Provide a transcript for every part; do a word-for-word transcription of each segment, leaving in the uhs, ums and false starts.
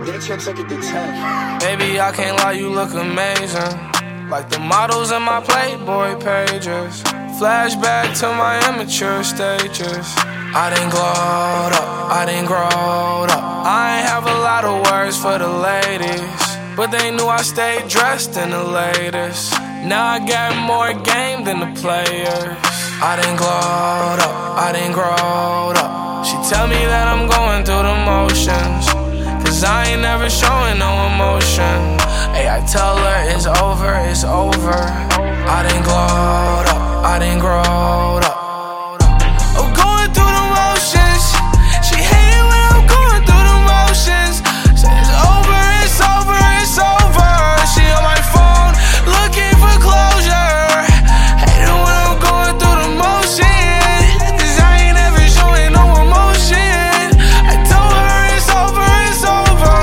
They trips look at the ten. Baby, I can't lie, you look amazing. Like the models in my Playboy pages. Flashback to my immature stages. I done glowed up, I done growed up. I ain't have a lot of words for the ladies, but they knew I stayed dressed in the latest. Now I got more game than the players. I done glowed up, I done growed up. She tell me that I'm going through the motions, cause I ain't never showing no emotion. Hey, I tell her it's over, it's over. I done glowed up, I done growed up. I'm going through the motions. She hate it when I'm going through the motions. Say it's over, it's over, it's over. She on my phone looking for closure. Hate it when I'm going through the motions, cause I ain't never showing no emotion. I told her it's over, it's over.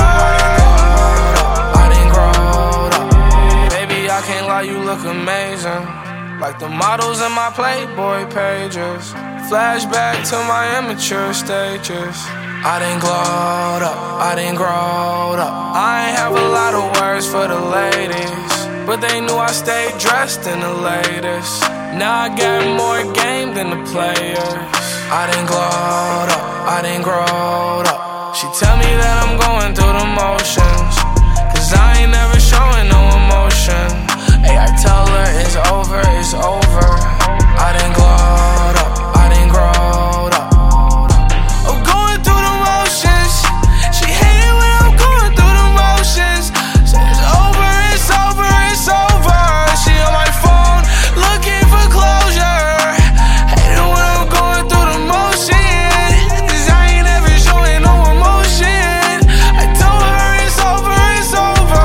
I done growed up. Baby, I can't lie, you look amazing. Like the models in my Playboy pages. Flashback to my immature stages. I done glowed up, I done growed up. I ain't have a lot of words for the ladies, but they knew I stayed dressed in the latest. Now I got more game than the players. I done glowed up, I done growed up. She tell me that I'm going through the motions, cause I ain't never showing no emotion. Hey, I tell her it's over, it's over. I done glowed up, I done growed up. I'm going through the motions. She hate it when I'm going through the motions. Say it's over, it's over, it's over. She on my phone looking for closure. Hate it when I'm going through the motions, cause I ain't never showing no emotion. I told her it's over, it's over.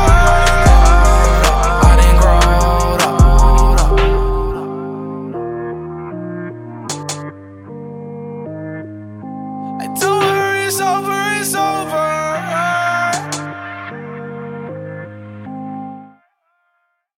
I done growed up. I told her it's over, it's over.